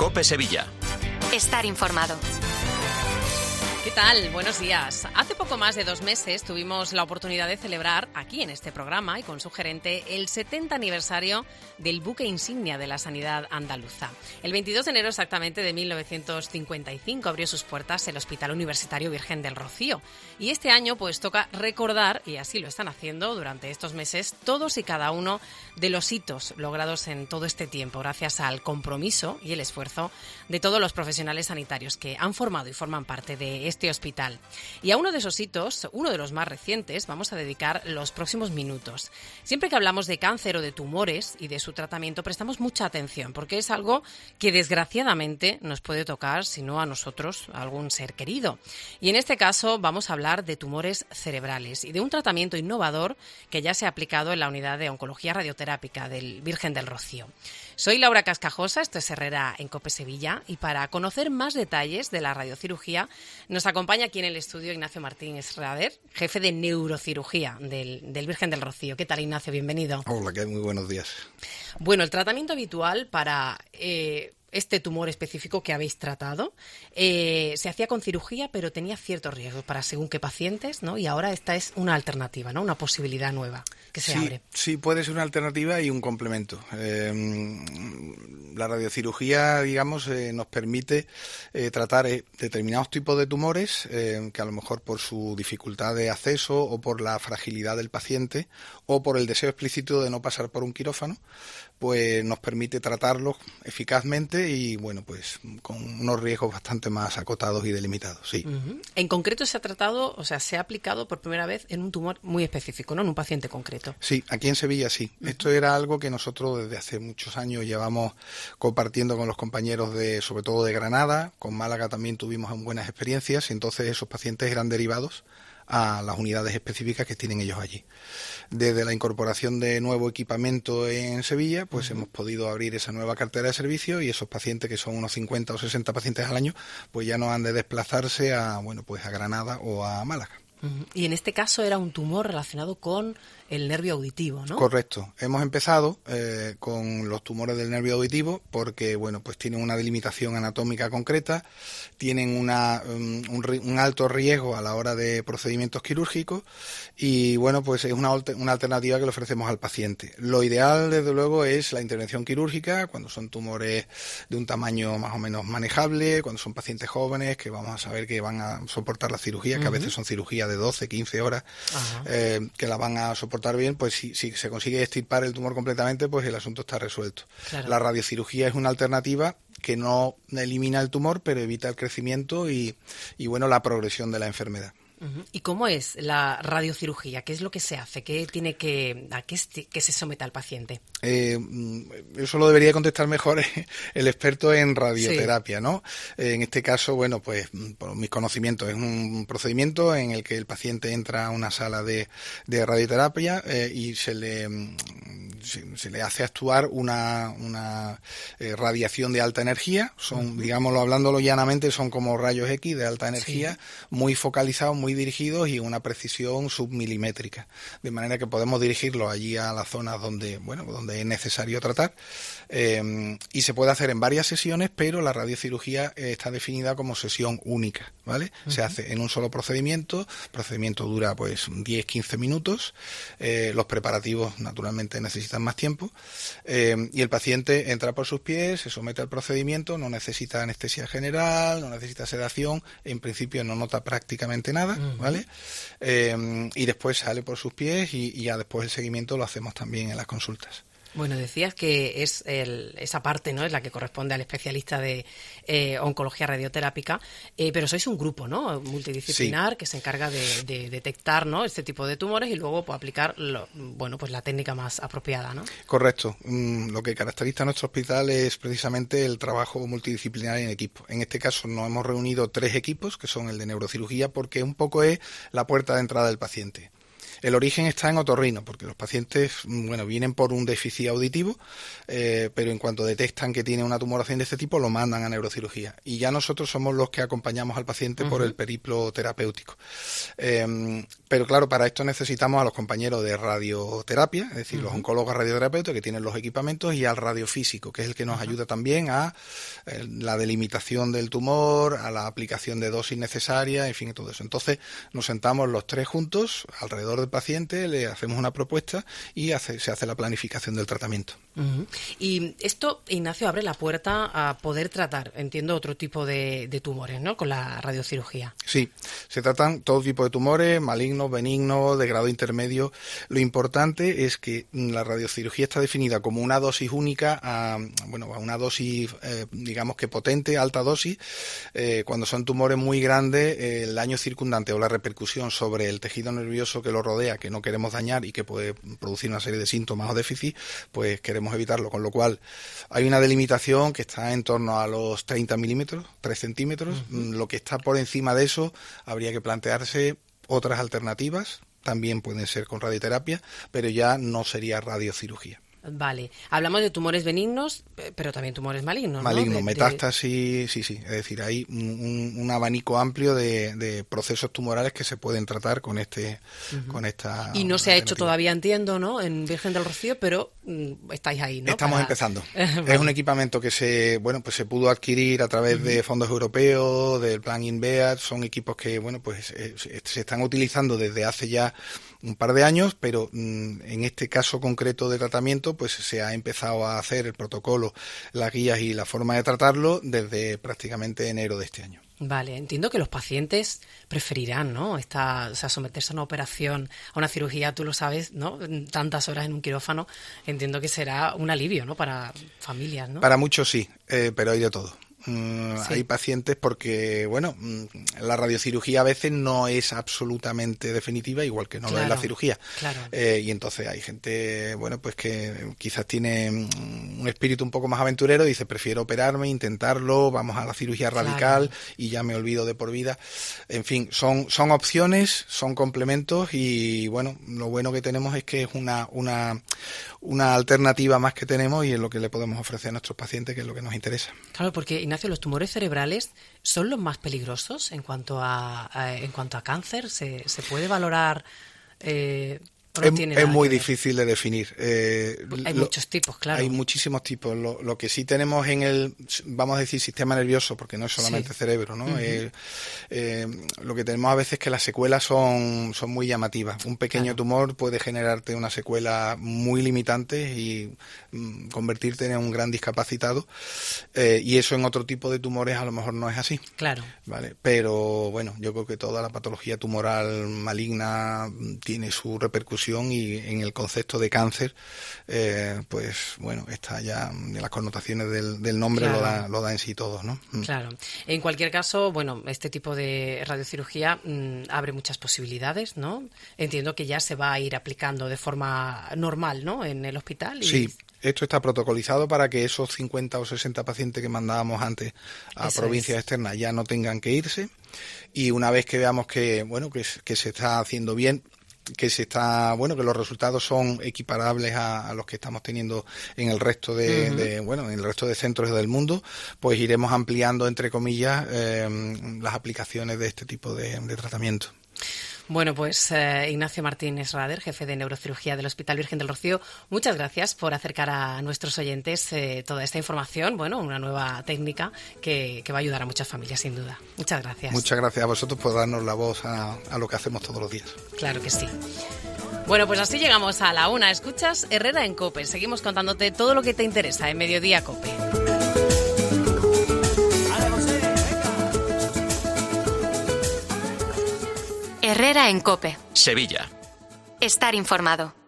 COPE Sevilla. Estar informado. ¿Qué tal? Buenos días. Hace poco más de 2 meses tuvimos la oportunidad de celebrar aquí en este programa y con su gerente el 70 aniversario del buque insignia de la sanidad andaluza. El 22 de enero exactamente de 1955 abrió sus puertas el Hospital Universitario Virgen del Rocío. Y este año pues toca recordar, y así lo están haciendo durante estos meses, todos y cada uno de los hitos logrados en todo este tiempo gracias al compromiso y el esfuerzo de todos los profesionales sanitarios que han formado y forman parte de este hospital. Y a uno de esos hitos, uno de los más recientes, vamos a dedicar los próximos minutos. Siempre que hablamos de cáncer o de tumores y de su tratamiento, prestamos mucha atención porque es algo que desgraciadamente nos puede tocar, si no a nosotros, a algún ser querido. Y en este caso vamos a hablar de tumores cerebrales y de un tratamiento innovador que ya se ha aplicado en la unidad de oncología radioterápica del Virgen del Rocío. Soy Laura Cascajosa, esto es Herrera en COPE Sevilla, y para conocer más detalles de la radiocirugía nos acompaña aquí en el estudio Ignacio Martínez Rader, jefe de neurocirugía del Virgen del Rocío. ¿Qué tal, Ignacio? Bienvenido. Hola, ¿qué hay? Muy buenos días. Bueno, el tratamiento habitual para este tumor específico que habéis tratado se hacía con cirugía, pero tenía ciertos riesgos para según qué pacientes, ¿no? Y ahora esta es una alternativa, ¿no? Una posibilidad nueva que se abre. Sí, puede ser una alternativa y un complemento. La radiocirugía, digamos, nos permite tratar determinados tipos de tumores que a lo mejor por su dificultad de acceso o por la fragilidad del paciente o por el deseo explícito de no pasar por un quirófano, pues nos permite tratarlos eficazmente y, bueno, pues con unos riesgos bastante más acotados y delimitados, sí. Uh-huh. En concreto se ha tratado, o sea, se ha aplicado por primera vez en un tumor muy específico, ¿no? En un paciente concreto. Sí, aquí en Sevilla sí. Uh-huh. Esto era algo que nosotros desde hace muchos años llevamos compartiendo con los compañeros sobre todo de Granada. Con Málaga también tuvimos buenas experiencias y entonces esos pacientes eran derivados a las unidades específicas que tienen ellos allí. Desde la incorporación de nuevo equipamiento en Sevilla, pues hemos podido abrir esa nueva cartera de servicios y esos pacientes, que son unos 50 o 60 pacientes al año, pues ya no han de desplazarse a Granada o a Málaga. Y en este caso era un tumor relacionado con el nervio auditivo, ¿no? Correcto. Hemos empezado con los tumores del nervio auditivo porque, bueno, pues tienen una delimitación anatómica concreta, tienen un alto riesgo a la hora de procedimientos quirúrgicos y, bueno, pues es una alternativa que le ofrecemos al paciente. Lo ideal, desde luego, es la intervención quirúrgica cuando son tumores de un tamaño más o menos manejable, cuando son pacientes jóvenes que vamos a saber que van a soportar la cirugía, que a veces son cirugías de 12, 15 horas, que la van a soportar bien, pues si se consigue extirpar el tumor completamente, pues el asunto está resuelto. Claro. La radiocirugía es una alternativa que no elimina el tumor, pero evita el crecimiento y bueno, la progresión de la enfermedad. ¿Y cómo es la radiocirugía? ¿Qué es lo que se hace? ¿A qué se somete al paciente? Eso lo debería contestar mejor el experto en radioterapia, sí. ¿No? En este caso, bueno, pues por mis conocimientos, es un procedimiento en el que el paciente entra a una sala de radioterapia y se le hace actuar una radiación de alta energía. Son, digámoslo, hablándolo llanamente, son como rayos X de alta energía, sí. Muy focalizados, muy dirigidos y una precisión submilimétrica, de manera que podemos dirigirlo allí a las zonas donde es necesario tratar, y se puede hacer en varias sesiones, pero la radiocirugía está definida como sesión única, ¿vale? Uh-huh. Se hace en un solo procedimiento, el procedimiento dura pues 10-15 minutos, los preparativos naturalmente necesitan más tiempo, y el paciente entra por sus pies, se somete al procedimiento, no necesita anestesia general, no necesita sedación, en principio no nota prácticamente nada, ¿vale? Y después sale por sus pies y ya después el seguimiento lo hacemos también en las consultas. Bueno, decías que es esa parte, ¿no? Es la que corresponde al especialista de oncología radioterápica, pero sois un grupo, ¿no? Multidisciplinar, sí. Que se encarga de detectar, ¿no? Este tipo de tumores y luego pues, aplicar pues la técnica más apropiada, ¿no? Correcto. Lo que caracteriza a nuestro hospital es precisamente el trabajo multidisciplinar en equipo. En este caso nos hemos reunido 3 equipos, que son el de neurocirugía, porque un poco es la puerta de entrada del paciente. El origen está en otorrino, porque los pacientes, bueno, vienen por un déficit auditivo, pero en cuanto detectan que tiene una tumoración de este tipo, lo mandan a neurocirugía. Y ya nosotros somos los que acompañamos al paciente por el periplo terapéutico. Pero claro, para esto necesitamos a los compañeros de radioterapia, es decir, los oncólogos radioterapeutas que tienen los equipamientos, y al radiofísico, que es el que nos ayuda también a la delimitación del tumor, a la aplicación de dosis necesarias, en fin, todo eso. Entonces nos sentamos los tres juntos alrededor del paciente, le hacemos una propuesta y se hace la planificación del tratamiento. Y esto, Ignacio, abre la puerta a poder tratar, entiendo, otro tipo de tumores, ¿no?, con la radiocirugía. Sí, se tratan todo tipo de tumores, malignos, benignos, de grado intermedio. Lo importante es que la radiocirugía está definida como una dosis única, a una dosis, digamos que potente, alta dosis. Cuando son tumores muy grandes, el daño circundante o la repercusión sobre el tejido nervioso que lo rodea, que no queremos dañar y que puede producir una serie de síntomas o déficits, pues queremos evitarlo, con lo cual hay una delimitación que está en torno a los 30 milímetros, 3 centímetros. Lo que está por encima de eso habría que plantearse otras alternativas, también pueden ser con radioterapia, pero ya no sería radiocirugía. Vale, hablamos de tumores benignos, pero también tumores malignos, ¿no? Malignos, metástasis, sí, es decir, hay un abanico amplio de procesos tumorales que se pueden tratar con esta. Y no se ha hecho todavía, entiendo, ¿no?, en Virgen del Rocío, pero estáis ahí, ¿no? Estamos empezando. Vale. Es un equipamiento que se pudo adquirir a través de fondos europeos, del plan INVEAD. Son equipos que, se están utilizando desde hace ya un par de años, pero en este caso concreto de tratamiento, pues se ha empezado a hacer el protocolo, las guías y la forma de tratarlo desde prácticamente enero de este año. Vale, entiendo que los pacientes preferirán, ¿no?, someterse a una operación, a una cirugía, tú lo sabes, ¿no?, tantas horas en un quirófano. Entiendo que será un alivio, ¿no?, para familias, ¿no? Para muchos sí, pero hay de todo. Sí. Hay pacientes porque, la radiocirugía a veces no es absolutamente definitiva, igual que no lo es la cirugía. Claro. Y entonces hay gente, que quizás tiene un espíritu un poco más aventurero, dice, prefiero operarme, intentarlo, vamos a la cirugía radical y ya me olvido de por vida. En fin, son opciones, son complementos y, lo bueno que tenemos es que es una alternativa más que tenemos y es lo que le podemos ofrecer a nuestros pacientes, que es lo que nos interesa. Claro, porque, Ignacio, los tumores cerebrales son los más peligrosos en cuanto a cáncer. ¿Se puede valorar? Es muy difícil de definir. Hay muchos tipos, claro. Hay muchísimos tipos. Lo que sí tenemos en el, vamos a decir, sistema nervioso, porque no es solamente cerebro, ¿no? Lo que tenemos a veces es que las secuelas son muy llamativas. Un pequeño tumor puede generarte una secuela muy limitante y convertirte en un gran discapacitado. Y eso en otro tipo de tumores a lo mejor no es así. Claro. ¿Vale? Pero yo creo que toda la patología tumoral maligna tiene su repercusión, y en el concepto de cáncer, está ya las connotaciones del nombre, lo da en sí todo, ¿no? Claro. En cualquier caso, este tipo de radiocirugía abre muchas posibilidades, ¿no? Entiendo que ya se va a ir aplicando de forma normal, ¿no?, en el hospital. Sí. Esto está protocolizado para que esos 50 o 60 pacientes que mandábamos antes a provincias externas ya no tengan que irse, y una vez que veamos que se está haciendo bien, que que los resultados son equiparables a los que estamos teniendo en el resto en el resto de centros del mundo, pues iremos ampliando, entre comillas, las aplicaciones de este tipo de tratamiento. Bueno, pues Ignacio Martínez Rader, jefe de neurocirugía del Hospital Virgen del Rocío, muchas gracias por acercar a nuestros oyentes toda esta información, una nueva técnica que va a ayudar a muchas familias, sin duda. Muchas gracias. Muchas gracias a vosotros por darnos la voz a lo que hacemos todos los días. Claro que sí. Bueno, pues así llegamos a la 1. Escuchas Herrera en COPE. Seguimos contándote todo lo que te interesa en Mediodía COPE. Herrera en COPE. Sevilla. Estar informado.